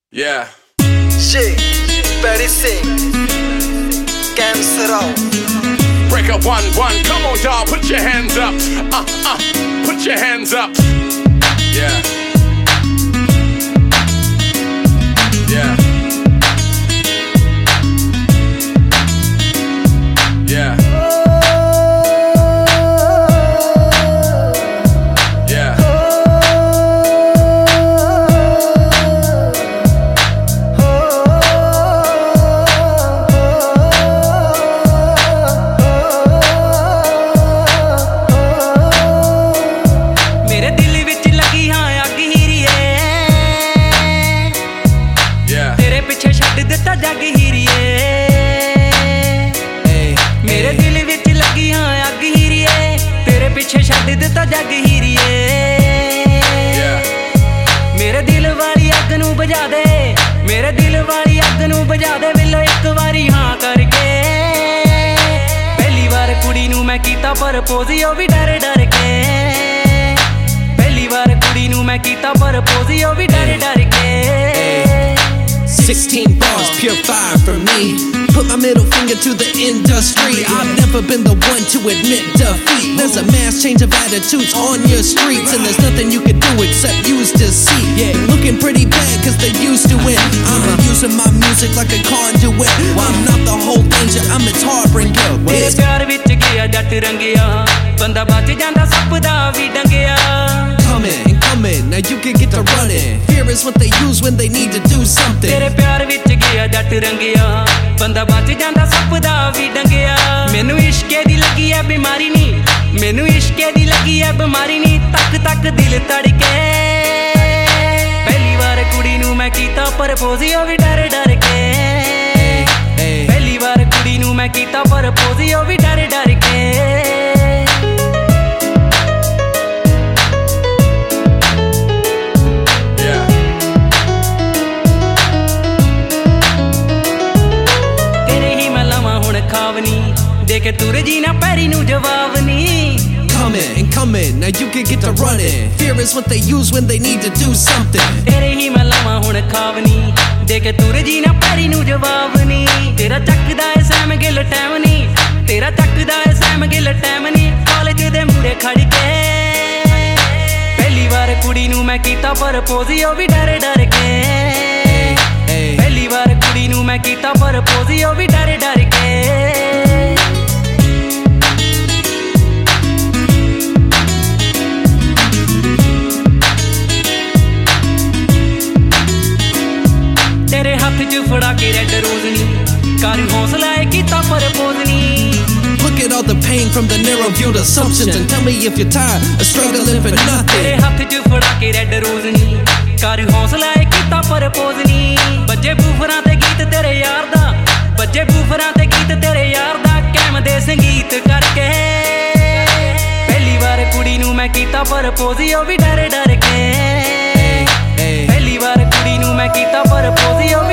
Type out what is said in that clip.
Yeah. Shit, Betty Sing, Camsarao. Break up 1-1. Come on, y'all, put your hands up. Put your hands up. Yeah. Yeah. Yeah. Yeah. मेरे दिल विच लगी हाँ अग हीरीए तेरे पिछे छड्ड दिता जग हीरीए मेरे दिल विच लगी हाँ अग हीरीए तेरे पिछे छड्ड दिता जग हीरीए मेरे दिल वाली अग नू बुझा दे मेरे दिल वाली अग नू बुझा दे विलो एक वारी हाँ करके पहली बार कुड़ी नू मैं कीता परपोज़ ओ भी डर डर के पहली बार कुड़ी नू मैं कीता परपोज़ ओ भी डर डर के 16 bars, pure fire for me. Put my middle finger to the industry. I've never been the one to admit defeat. There's a mass change of attitudes on your streets, and there's nothing you can do except use deceit. Yeah, looking pretty bad cause they used to win. I'm using my music like a conduit. I'm not the whole danger, I'm its harbinger. तेरे प्यार विच गया जट रंगिया बंदा बच जांदा सप दा वी डंगिया Come in, now you can get to running. Fear is what they use when they need to do something. तेरे प्यार विच गया जट रंगिया बंदा बच जांदा सप दा वी डंगिया मैनू इश्के दी लगी है बीमारी नी मैनू इश्के दी लगी है बीमारी नी तक तक दिल धड़के पहली बार कुड़ी नू मैं कीता परपोज़ ओ भी डर डर के पहली बार कुड़ी नू मैं कीता परपोज़ ओ भी डर डर के देखे तुर जी ना पैरी नू जवाब नी Come in, now you can get to running. Fear is what they use when they need to do something. तेरे ही मैं लवा हुण खावनी देखे तुर जी ना पैरी नू जवाब नी तेरा चकदा है सैम गिल टाइम नी तेरा चकदा है सैम गिल टाइम नी कॉलेज दे मुड़े खड़ के पहली बार कुड़ी नू मैं कीता परपोज़ ओ भी डर डर के पहली बार कुड़ी नू मैं कीता परपोज़ ओ भी डर डर के फड़ा के रेड रोज नी कर हौसला है कीता परपोज़ नी Look at all the pain from the narrow viewed assumptions and tell me if you're tired of struggling for nothing. तेरे हाथ च फड़ा के रेड रोज नी कर हौसला है कीता परपोज़ नी बजे बूफरां ते गीत तेरे यार दा बजे बूफरां ते गीत तेरे यार दा कैम दे संगीत करके पहली बार कुड़ी नू मैं कीता परपोज़ ओ भी डर डर के पहली बार कुड़ी नू मैं कीता परपोज़